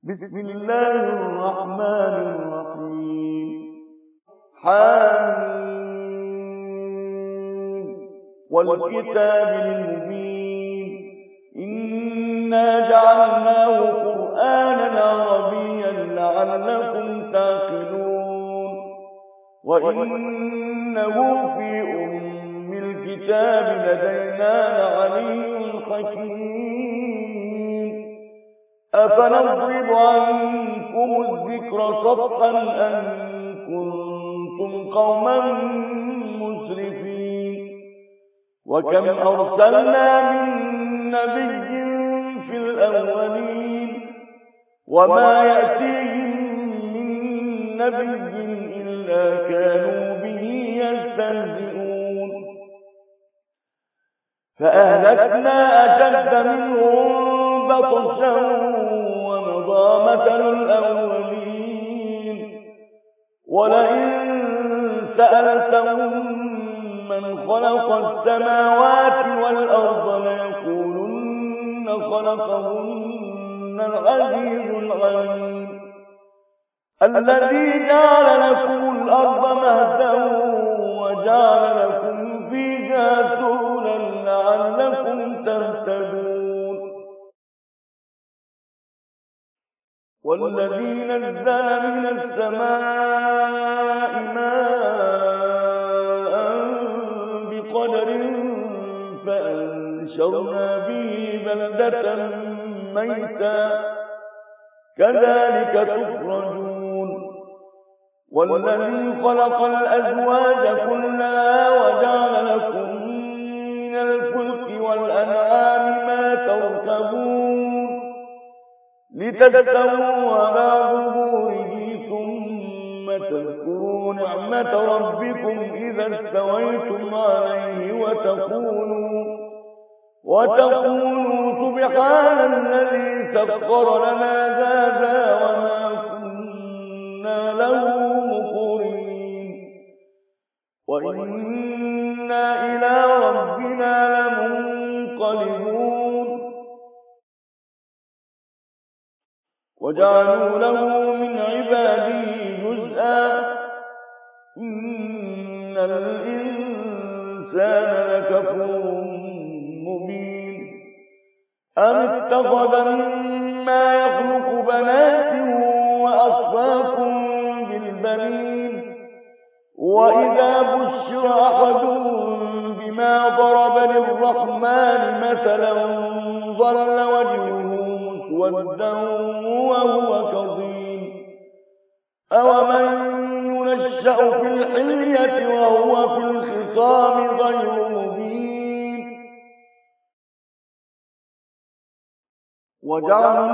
بسم الله الرحمن الرحيم. حميم والكتاب المبين إنا جعلناه قرآنا عربيا لعلكم تعقلون وإنه في أم الكتاب لدينا لعلي حكيم. أفنضرب عنكم الذكر صفحا أن كنتم قوما مسرفين. وكم أرسلنا من نبي في الأولين وما يأتيهم من نبي إلا كانوا به يستهزئون. فأهلكنا أشد منهم بطشا ومضى مثل الأولين. ولئن سألتهم من خلق السماوات والأرض ليقولن خلقهن العزيز العليم الذي جعل لكم الأرض مهدا وجعل لكم فيها سبلا لعلكم تهتدون. والذي نزل من السماء ماء بقدر فأنشرنا به بلدة ميتا كذلك تخرجون. والذي خلق الأزواج كلها وجعل لكم من الفلك والأنعام ما تركبون لتستووا على ظهوره ثم تذكروا نعمة ربكم إذا استويتم عليه وتقولوا سبحان الذي سخر لنا هذا وما كنا له مقرنين وإنا إلى ربنا لمنقلبون. وجعلوا له من عباده جزءا إن الإنسان لكفور مبين. أم اتخذ مما يخلق بنات وأصفاكم بالبنين وإذا بشر أحدهم بما ضرب للرحمن مثلا ظل وجهه مسودا وهو كظيم. أومن ينشأ في الحلية وهو في الخصام غير مبين. وجعلوا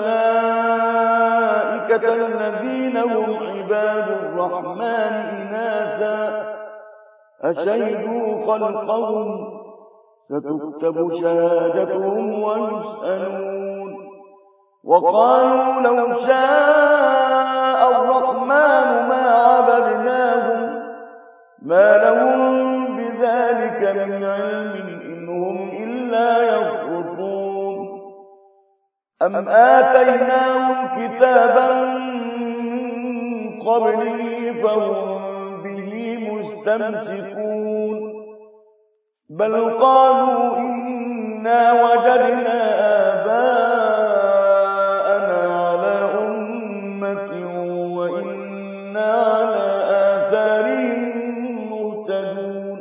الملائكة الذين هم عباد الرحمن إناثا أشهدوا خلقهم ستكتب شهادتهم ويسألون. وقالوا لو شاء الرحمن ما عبدناهم ما لهم بذلك من علم إن هم إلا يخرصون. أم آتيناهم كتابا من قبله فهم به مستمسكون بل قالوا إنا وجدنا آباءنا على أمة وإنا على آثارهم مهتدون.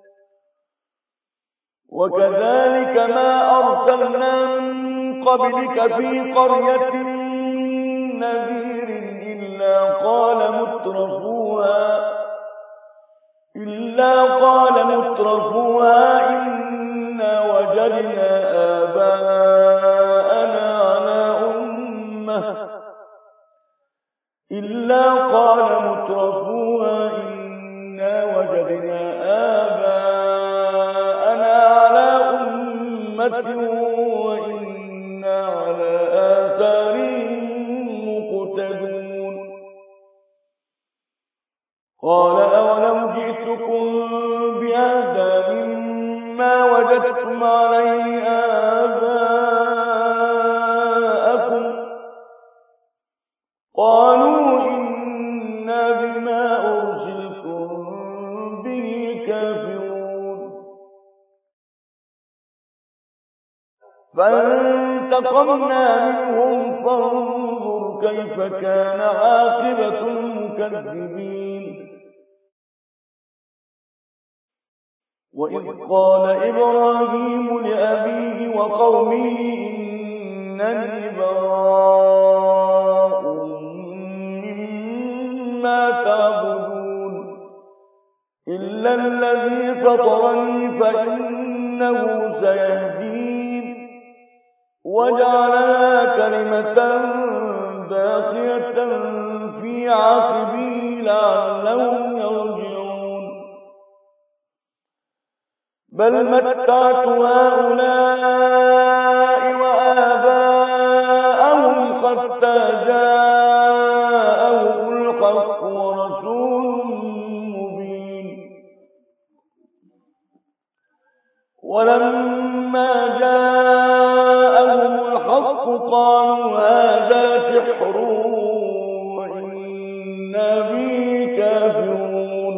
وكذلك ما أرسلنا من قبلك في قرية نذير إلا قال مترفوها إنا وجدنا آباءنا على أمة وإنا على آثارهم مقتدون. قال أولو جئتكم بأهدى مما وجدتم عليه آباءكم قالوا إنا بما أرسلتم به كافرون فانتقمنا منهم فانظر كيف كان عاقبة المكذبين وإذ قال إبراهيم لأبيه وقومه إنني براء مما تعبدون إلا الذي فطرني فإنه سيهدين وجعلها كلمة باقية في عقبه لعلهم يرجعون بل متعت هؤلاء وآباءهم حتى جاءهم الحق ورسول مبين ولما جاءهم الحق قالوا هذا سحر وإنا به كافرون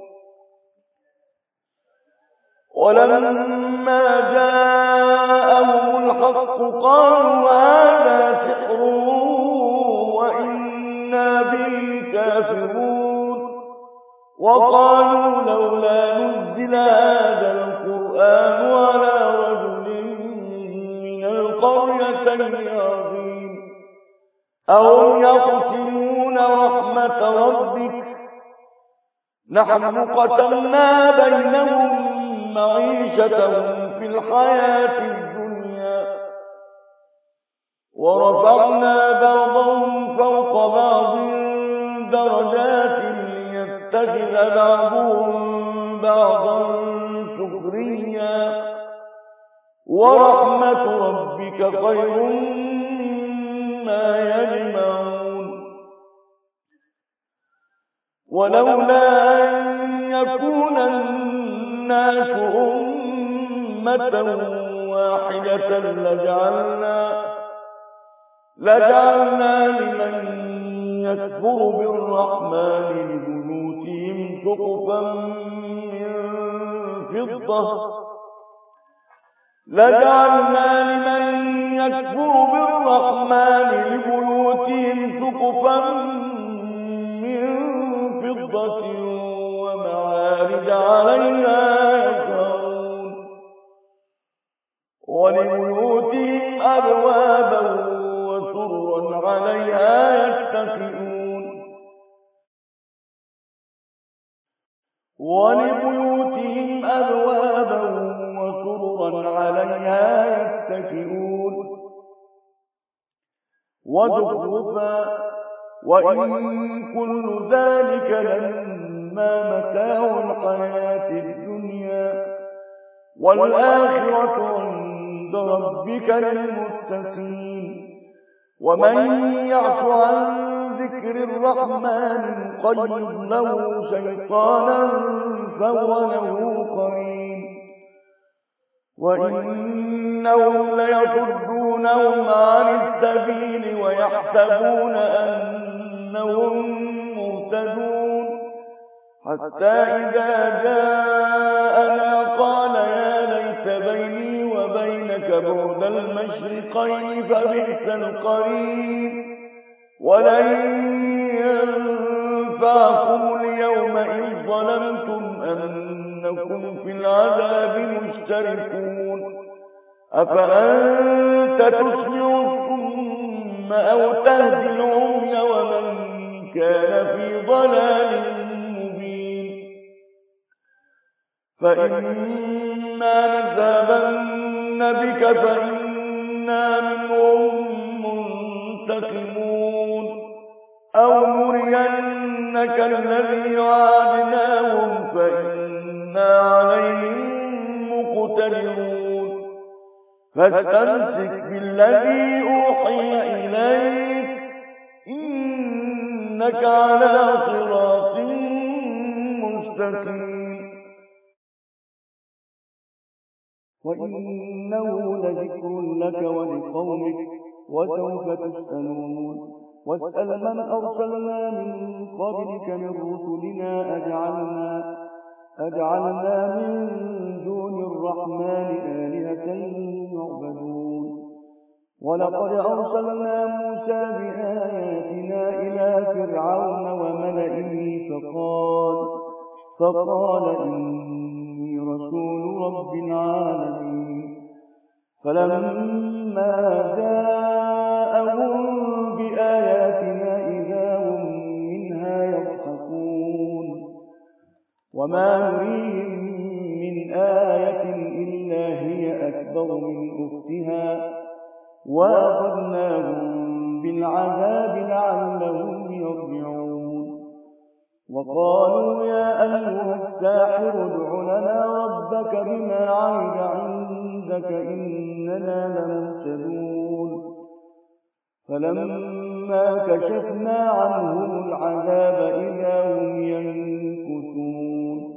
ولما جاءهم الحق قالوا هذا سحر وإنا به كافرون وقالوا لولا نزل هذا القرآن على رجل من القريتين عظيم أهم يقسمون رحمة ربك نحن قسمنا بينهم معيشتهم في الحياة الدنيا ورفعنا بعضهم فوق بعض درجات ليتخذ بعضهم بعضا سخريا ورحمة ربك خير مما يجمعون ولولا أن يكون الناس أمة واحدة لجعلنا لمن يكفر بالرحمن لبيوتهم سقفا من فضة ومعارج عليها يظهرون ولبيوتهم أبوابا وسررا عليها يتكئون وزخرفا وإن كل ذلك لما متاع الحياة الدنيا والآخرة عند ربك للمتقين ومن يعش عن ذكر الرحمن نقيض له شيطانا فهو له قرين وإنهم ليصدونهم عن السبيل ويحسبون أنهم مهتدون حتى إذا جاءنا قال يا ليت بيني وبينك بعد المشرقين فبئس القرين ولن ينفعكم اليوم إذ ظلمتم أنكم في العذاب مشتركون أفأنت تسمع الصم أو تهدي العمي ومن كان في ضلال مبين فإما نذهبن بك فإنا منهم منتقمون أو نرينك الذي وعدناهم فإنا عليهم مقتدرون فاستمسك بالذي أوحي إليك إنك على صراط مستقيم وإنه لذكر لك ولقومك وسوف تسألون واسأل من أرسلنا من قبلك من رسلنا أجعلنا من دون الرحمن آلهة يعبدون ولقد أرسلنا موسى بآياتنا إلى فرعون وملئه فقال إني رسول رب العالمين فلما جاءهم بآياتنا إذا هم منها يضحكون وما نريهم من آية إلا هي أكبر من أختها وأخذناهم بالعذاب لعلهم يرجعون وقالوا يا أيها الساحر ادع لنا ربك بما عهد عندك إننا لمهتدون فلما كشفنا عنهم العذاب إذا هم ينكثون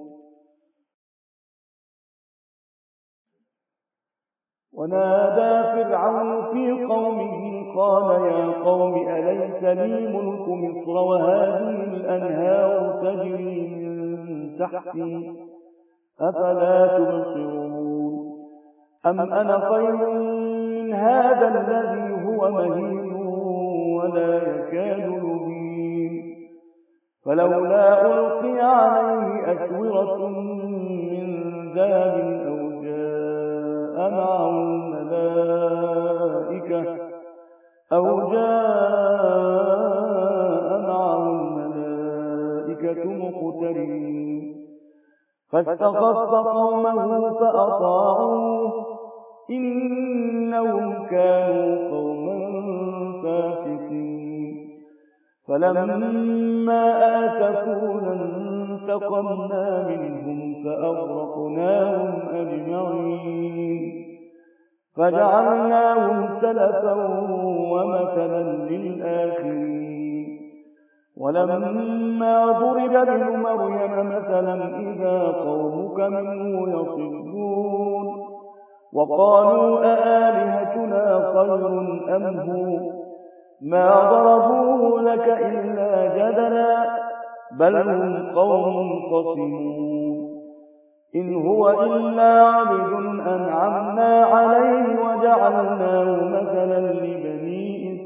ونادى فرعون في قومه قال يا قوم أليس لي ملك مصر وهذه الأنهار تجري من تحتي أفلا تبصرون أم أنا خير من هذا الذي هو مهين ولا يكاد يبين فلولا ألقي عليه أسورة من ذهب أو جاء معه الملائكة مقترنين فاستخف قومه فأطاعوه إنهم كانوا قوما فاسقين فلما آسفونا انتقمنا منهم فأغرقناهم أجمعين فجعلناهم سلفا ومثلا للآخرين ولما ضرب ابن مريم مثلا إذا قومك منه يصدون وقالوا أآلهتنا خير أم هو ما ضربوه لك إلا جدلا بل هم قوم خصمون إن هو إلا عبد أنعمنا عليه وجعلناه مثلا لبني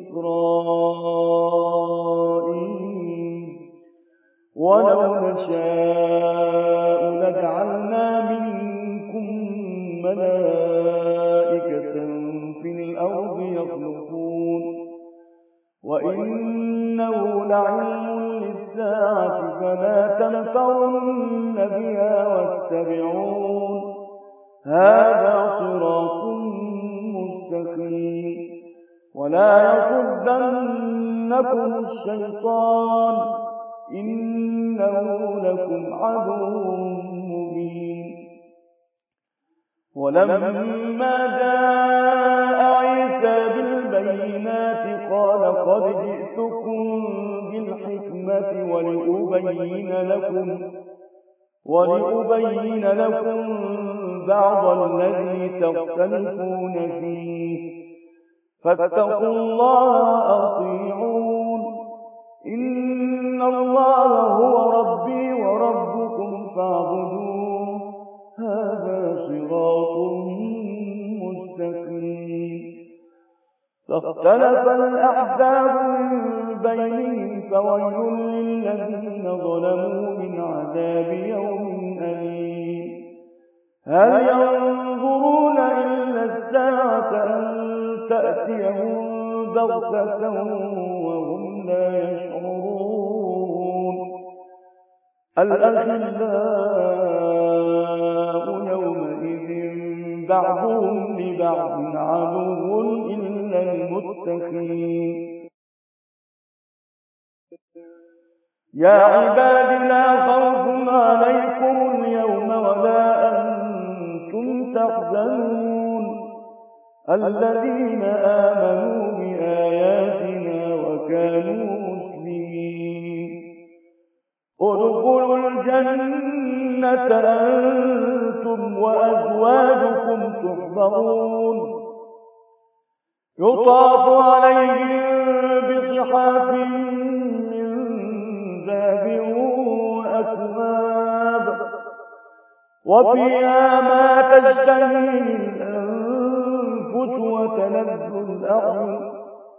إسرائيل ولو نشاء لجعلنا منكم ملائكة في الأرض يخلقون وإنه لعلم للساعة فلا تمترن بها واتبعون هذا صراط مستقيم ولا يصدنكم الشيطان إنه لكم عدو مبين ولما جاء عيسى بالبينات قال قد جئتكم بالحكمة ولأبين لكم بعض الذي تختلفون فيه فاتقوا الله وأطيعون إن الله هو ربي وربكم فاعبدوه هذا صراط مستقيم فاختلف الأحزاب من بينهم فويل للذين ظلموا من عذاب يوم أليم هل ينظرون إلا الساعة أن تأتيهم بغتة وهم لا يشعرون الأخلاء يومئذ بعضهم لبعض عدو إلا المتقين يا عباد لا خوف عليكم اليوم ولا أنتم تحزنون الذين آمنوا بآياتنا وكانوا مسلمين ادخلوا الجنة أنتم وأزواجكم تحبرون يطاف عليهم بصحاف وفيها ما تشتهيه الأنفس وتلذ الأعين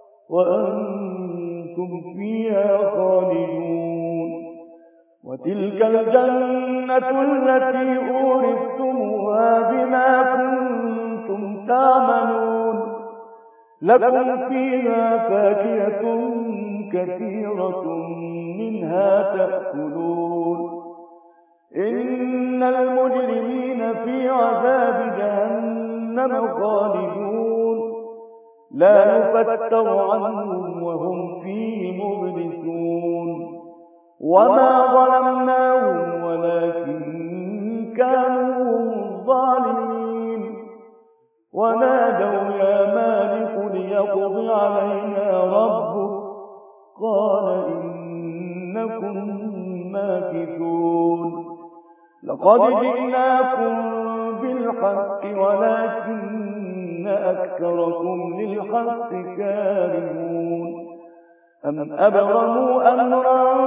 وأنتم فيها خالدون وتلك الجنة التي أورثتموها بما كنتم تعملون لكم فيها فاكهة كثيرة منها تأكلون إن المجرمين في عذاب جهنم خالدون لا يفتر عنهم وهم فيه مبلسون وما ظلمناهم ولكن كانوا ظالمين ونادوا يا مالك ليقض علينا ربك قال إنكم ماكثون لقد جئناكم بالحق ولكن أكثركم للحق كارهون أم أبرموا أمرا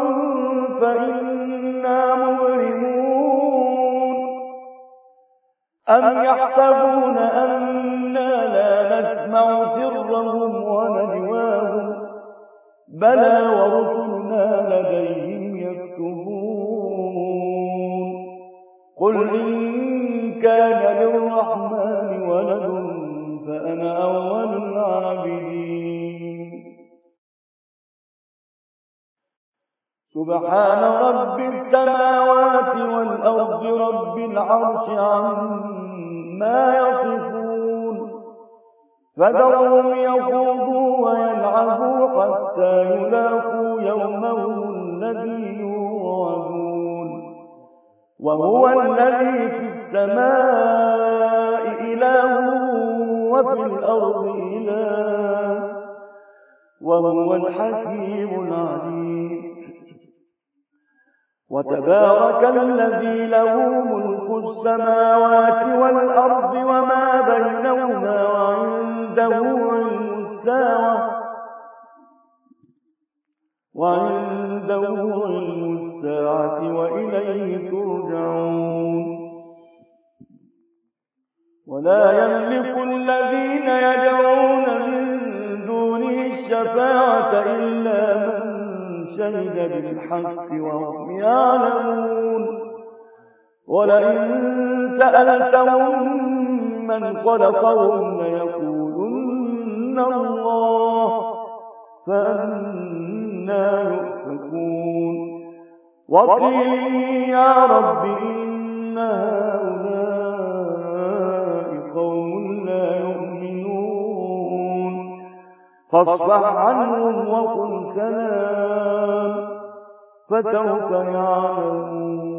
فإنا مبرمون أم يحسبون أنا لا نسمع سرهم ونجواهم بلى ورسلنا لديهم يكتبون قل إن كان للرحمن ولد فأنا أول العابدين سبحان رب السماوات والأرض رب العرش عما يصفون فذرهم يخوضوا ويلعبوا حتى يلاقوا يومهم الذي يوعدون وهو الذي في السماء إله وفي الأرض إله وهو الحكيم العليم وتبارك الذي له ملك السماوات والأرض وما بينهما وعنده علم الساعة وإليه ترجعون ولا يملك الذين يدعون من دونه الشفاعة إلا من شهد بالحق وهم يعلمون ولئن سألتهم من خلقهم ليقولن الله فأنى يؤفكون وقيل يا رب إن هؤلاء قوم لا يؤمنون فاصفح عنهم وقل سلام فسوف يعلمون